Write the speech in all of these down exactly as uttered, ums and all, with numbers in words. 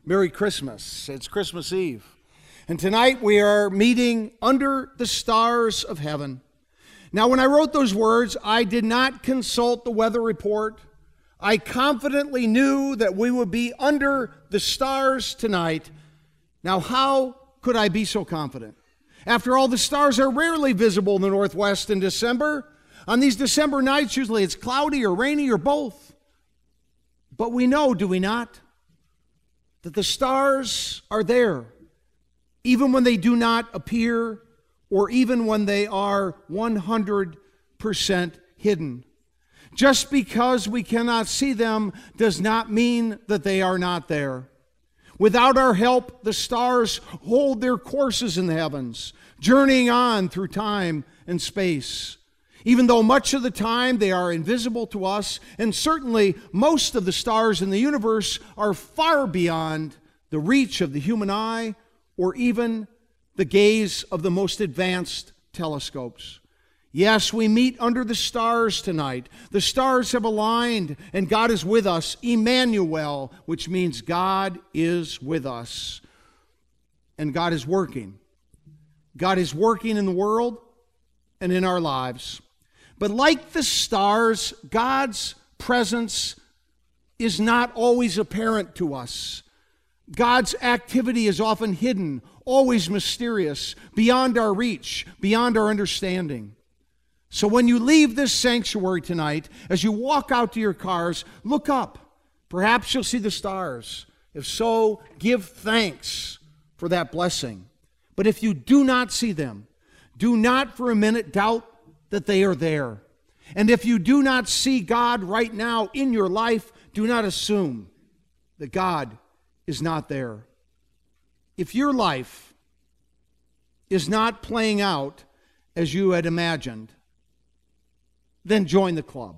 Merry Christmas. It's Christmas Eve. And tonight we are meeting under the stars of heaven. Now, when I wrote those words, I did not consult the weather report. I confidently knew that we would be under the stars tonight. Now, how could I be so confident? After all, the stars are rarely visible in the Northwest in December. On these December nights, usually it's cloudy or rainy or both. But we know, do we not, that the stars are there, even when they do not appear, or even when they are one hundred percent hidden. Just because we cannot see them does not mean that they are not there. Without our help, the stars hold their courses in the heavens, journeying on through time and space. Even though much of the time they are invisible to us, and certainly most of the stars in the universe are far beyond the reach of the human eye or even the gaze of the most advanced telescopes. Yes, we meet under the stars tonight. The stars have aligned and God is with us, Emmanuel, which means God is with us. And God is working. God is working in the world and in our lives. But like the stars, God's presence is not always apparent to us. God's activity is often hidden, always mysterious, beyond our reach, beyond our understanding. So when you leave this sanctuary tonight, as you walk out to your cars, look up. Perhaps you'll see the stars. If so, give thanks for that blessing. But if you do not see them, do not for a minute doubt that they are there. And if you do not see God right now in your life, do not assume that God is not there. If your life is not playing out as you had imagined, then join the club.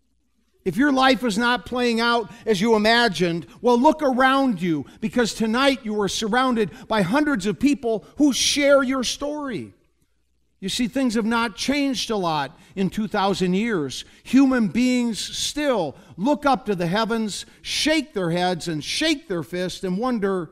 If your life is not playing out as you imagined, well, look around you, because tonight you are surrounded by hundreds of people who share your story. You see, things have not changed a lot in two thousand years. Human beings still look up to the heavens, shake their heads and shake their fists and wonder,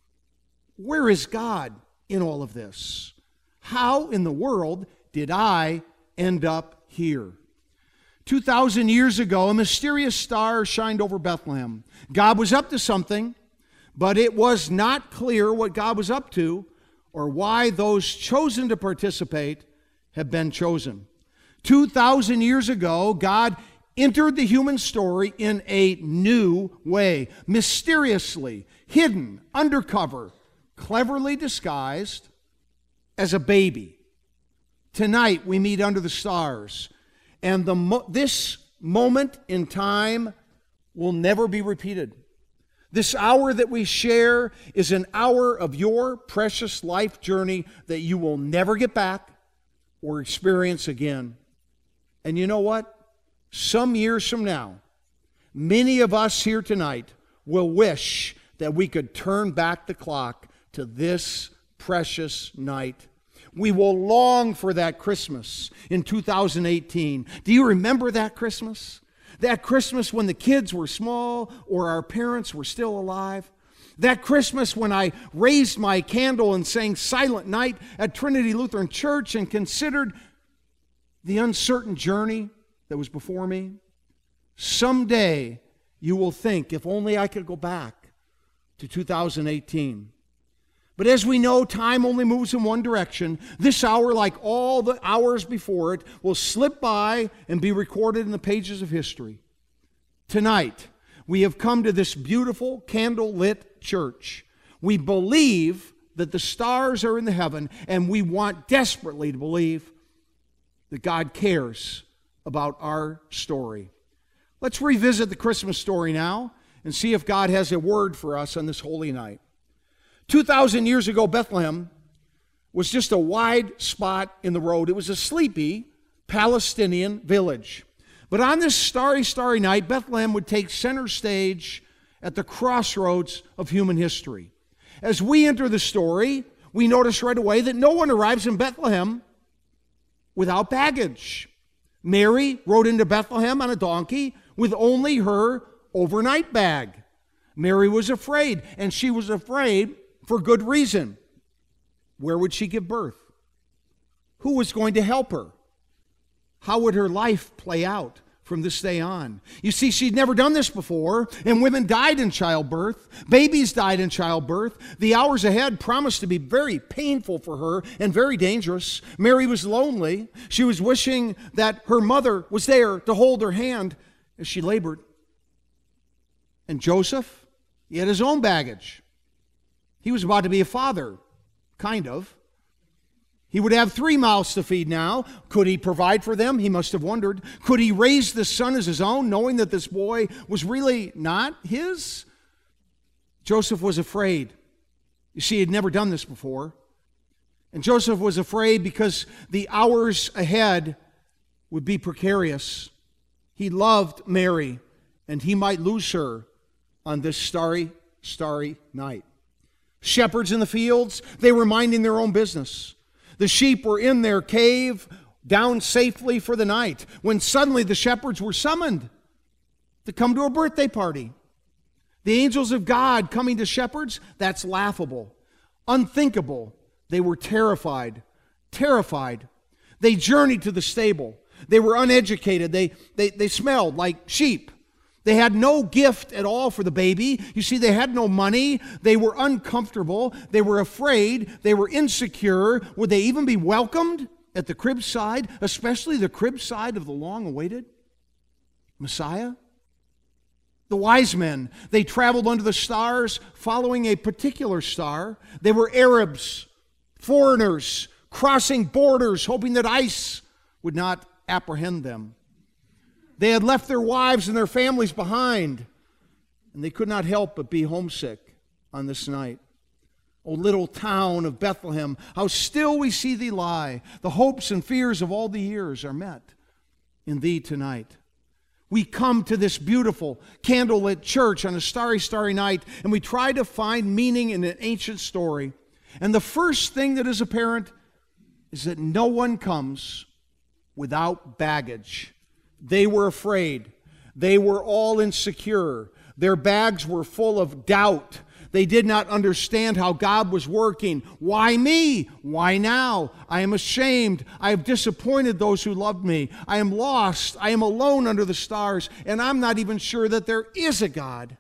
where is God in all of this? How in the world did I end up here? two thousand years ago, a mysterious star shined over Bethlehem. God was up to something, but it was not clear what God was up to or why those chosen to participate have been chosen. two thousand years ago, God entered the human story in a new way, mysteriously, hidden, undercover, cleverly disguised as a baby. Tonight, we meet under the stars, and the mo- this moment in time will never be repeated. This hour that we share is an hour of your precious life journey that you will never get back or experience again. And you know what? Some years from now, many of us here tonight will wish that we could turn back the clock to this precious night. We will long for that Christmas in two thousand eighteen. Do you remember that Christmas? That Christmas when the kids were small or our parents were still alive. That Christmas when I raised my candle and sang Silent Night at Trinity Lutheran Church and considered the uncertain journey that was before me. Someday you will think, if only I could go back to two thousand eighteen. But as we know, time only moves in one direction. This hour, like all the hours before it, will slip by and be recorded in the pages of history. Tonight, we have come to this beautiful candle-lit church. We believe that the stars are in the heaven, and we want desperately to believe that God cares about our story. Let's revisit the Christmas story now and see if God has a word for us on this holy night. two thousand years ago, Bethlehem was just a wide spot in the road. It was a sleepy Palestinian village. But on this starry, starry night, Bethlehem would take center stage at the crossroads of human history. As we enter the story, we notice right away that no one arrives in Bethlehem without baggage. Mary rode into Bethlehem on a donkey with only her overnight bag. Mary was afraid, and she was afraid for good reason. Where would she give birth? Who was going to help her? How would her life play out from this day on? You see, she'd never done this before, and women died in childbirth. Babies died in childbirth. The hours ahead promised to be very painful for her and very dangerous. Mary was lonely. She was wishing that her mother was there to hold her hand as she labored. And Joseph, he had his own baggage. He was about to be a father, kind of. He would have three mouths to feed now. Could he provide for them? He must have wondered. Could he raise this son as his own, knowing that this boy was really not his? Joseph was afraid. You see, he had never done this before. And Joseph was afraid because the hours ahead would be precarious. He loved Mary, and he might lose her on this starry, starry night. Shepherds in the fields, they were minding their own business. The sheep were in their cave, down safely for the night, when suddenly the shepherds were summoned to come to a birthday party. The angels of God coming to shepherds, that's laughable, unthinkable. They were terrified, terrified. They journeyed to the stable. They were uneducated. They, they, they smelled like sheep. They had no gift at all for the baby. You see, they had no money. They were uncomfortable. They were afraid. They were insecure. Would they even be welcomed at the crib side, especially the crib side of the long-awaited Messiah? The wise men, they traveled under the stars following a particular star. They were Arabs, foreigners, crossing borders, hoping that ice would not apprehend them. They had left their wives and their families behind, and they could not help but be homesick on this night. O little town of Bethlehem, how still we see thee lie. The hopes and fears of all the years are met in thee tonight. We come to this beautiful candlelit church on a starry, starry night, and we try to find meaning in an ancient story. And the first thing that is apparent is that no one comes without baggage. They were afraid. They were all insecure. Their bags were full of doubt. They did not understand how God was working. Why me? Why now? I am ashamed. I have disappointed those who loved me. I am lost. I am alone under the stars, and I'm not even sure that there is a God.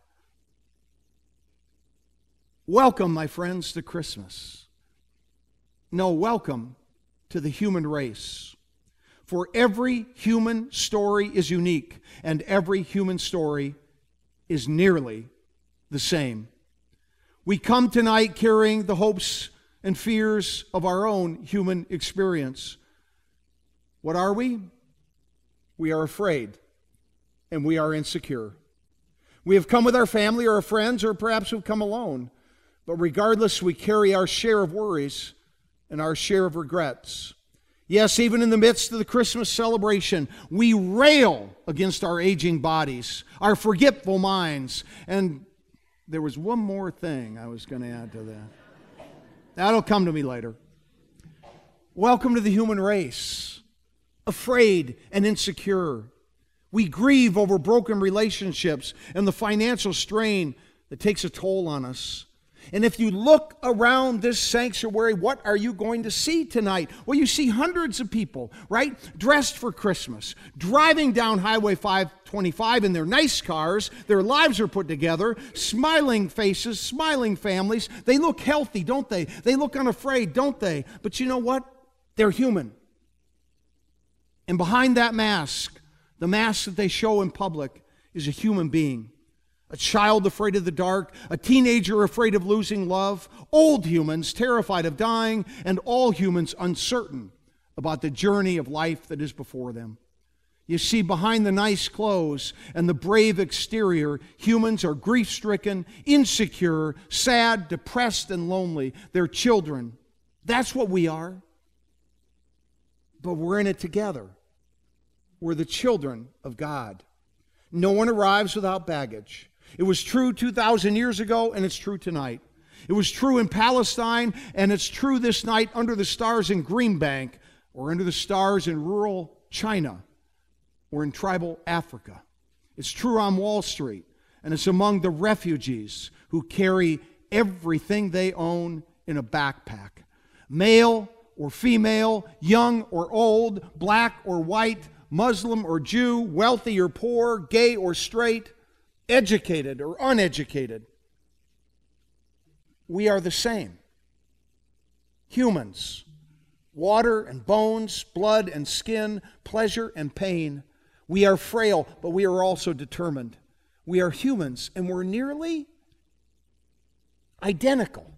Welcome, my friends, to Christmas. No, welcome to the human race. For every human story is unique, and every human story is nearly the same. We come tonight carrying the hopes and fears of our own human experience. What are we? We are afraid, and we are insecure. We have come with our family or our friends, or perhaps we've come alone. But regardless, we carry our share of worries and our share of regrets. Yes, even in the midst of the Christmas celebration, we rail against our aging bodies, our forgetful minds. And there was one more thing I was going to add to that. That'll come to me later. Welcome to the human race, afraid and insecure. We grieve over broken relationships and the financial strain that takes a toll on us. And if you look around this sanctuary, what are you going to see tonight? Well, you see hundreds of people, right, dressed for Christmas, driving down Highway five twenty-five in their nice cars. Their lives are put together, smiling faces, smiling families. They look healthy, don't they? They look unafraid, don't they? But you know what? They're human. And behind that mask, the mask that they show in public, is a human being. A child afraid of the dark, a teenager afraid of losing love, old humans terrified of dying, and all humans uncertain about the journey of life that is before them. You see, behind the nice clothes and the brave exterior, humans are grief-stricken, insecure, sad, depressed, and lonely. They're children. That's what we are. But we're in it together. We're the children of God. No one arrives without baggage. It was true two thousand years ago, and it's true tonight. It was true in Palestine, and it's true this night under the stars in Greenbank, or under the stars in rural China, or in tribal Africa. It's true on Wall Street, and it's among the refugees who carry everything they own in a backpack. Male or female, young or old, black or white, Muslim or Jew, wealthy or poor, gay or straight, educated or uneducated. We are the same. Humans. Water and bones, blood and skin, pleasure and pain. We are frail, but we are also determined. We are humans, and we're nearly identical.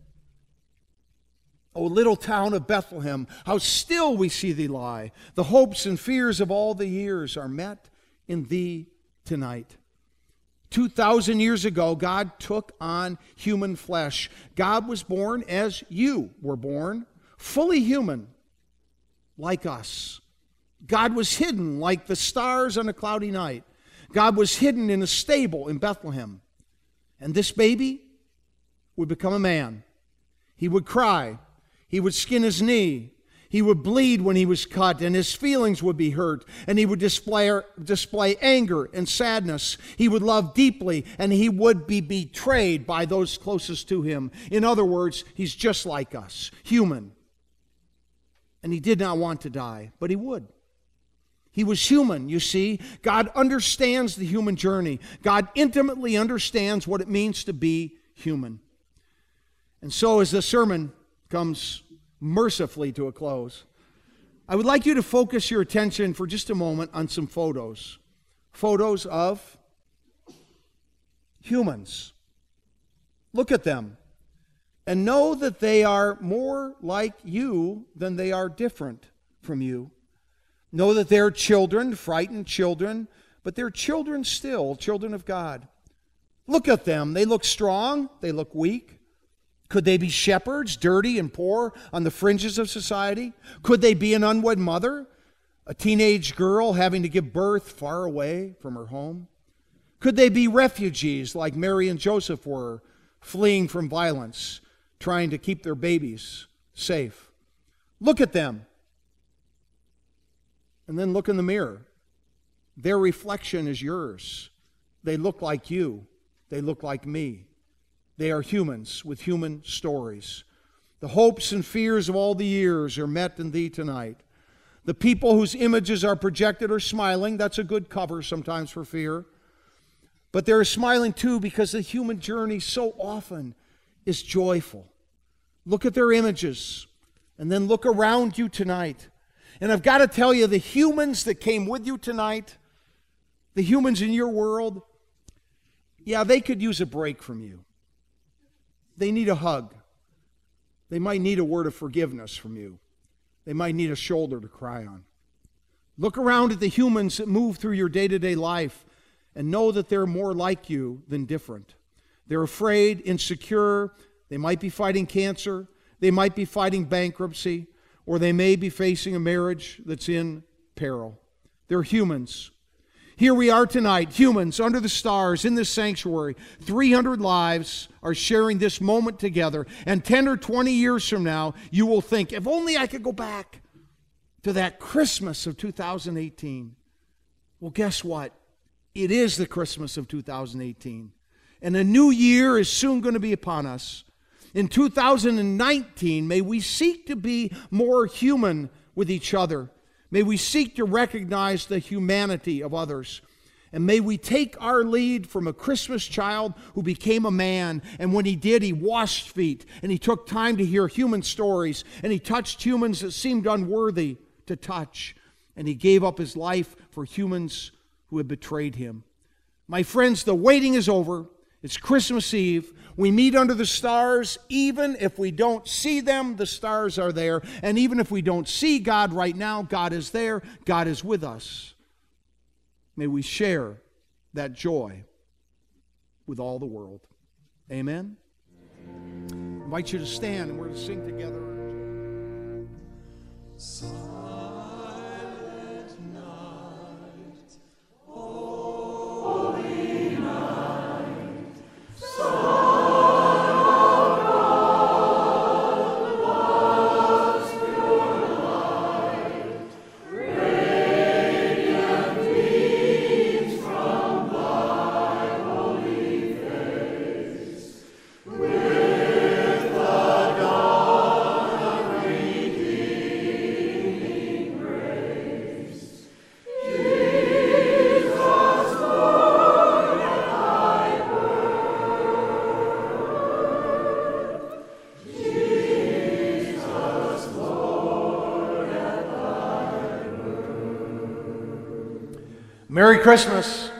O little town of Bethlehem, how still we see thee lie. The hopes and fears of all the years are met in thee tonight. Two thousand years ago, God took on human flesh. God was born as you were born, fully human, like us. God was hidden like the stars on a cloudy night. God was hidden in a stable in Bethlehem. And this baby would become a man. He would cry. He would skin his knee. He would bleed when he was cut, and his feelings would be hurt, and he would display, display anger and sadness. He would love deeply, and he would be betrayed by those closest to him. In other words, he's just like us, human. And he did not want to die, but he would. He was human, you see. God understands the human journey. God intimately understands what it means to be human. And so as the sermon comes mercifully to a close, I would like you to focus your attention for just a moment on some photos. Photos of humans. Look at them and know that they are more like you than they are different from you. Know that they're children, frightened children, but they're children still, children of God. Look at them. They look strong. They look weak. Could they be shepherds, dirty and poor on the fringes of society? Could they be an unwed mother, a teenage girl having to give birth far away from her home? Could they be refugees like Mary and Joseph were, fleeing from violence, trying to keep their babies safe? Look at them. And then look in the mirror. Their reflection is yours. They look like you. They look like me. They are humans with human stories. The hopes and fears of all the years are met in thee tonight. The people whose images are projected are smiling. That's a good cover sometimes for fear. But they're smiling too because the human journey so often is joyful. Look at their images and then look around you tonight. And I've got to tell you, the humans that came with you tonight, the humans in your world, yeah, they could use a break from you. They need a hug. They might need a word of forgiveness from you. They might need a shoulder to cry on. Look around at the humans that move through your day-to-day life and know that they're more like you than different. They're afraid, insecure. They might be fighting cancer. They might be fighting bankruptcy. Or they may be facing a marriage that's in peril. They're humans. Here we are tonight, humans under the stars in this sanctuary. three hundred lives are sharing this moment together. And ten or twenty years from now, you will think, if only I could go back to that Christmas of two thousand eighteen. Well, guess what? It is the Christmas of two thousand eighteen. And a new year is soon going to be upon us. In two thousand nineteen, may we seek to be more human with each other. May we seek to recognize the humanity of others. And may we take our lead from a Christmas child who became a man. And when he did, he washed feet. And he took time to hear human stories. And he touched humans that seemed unworthy to touch. And he gave up his life for humans who had betrayed him. My friends, the waiting is over. It's Christmas Eve. We meet under the stars. Even if we don't see them, the stars are there. And even if we don't see God right now, God is there. God is with us. May we share that joy with all the world. Amen? I invite you to stand and we're going to sing together. Merry Christmas.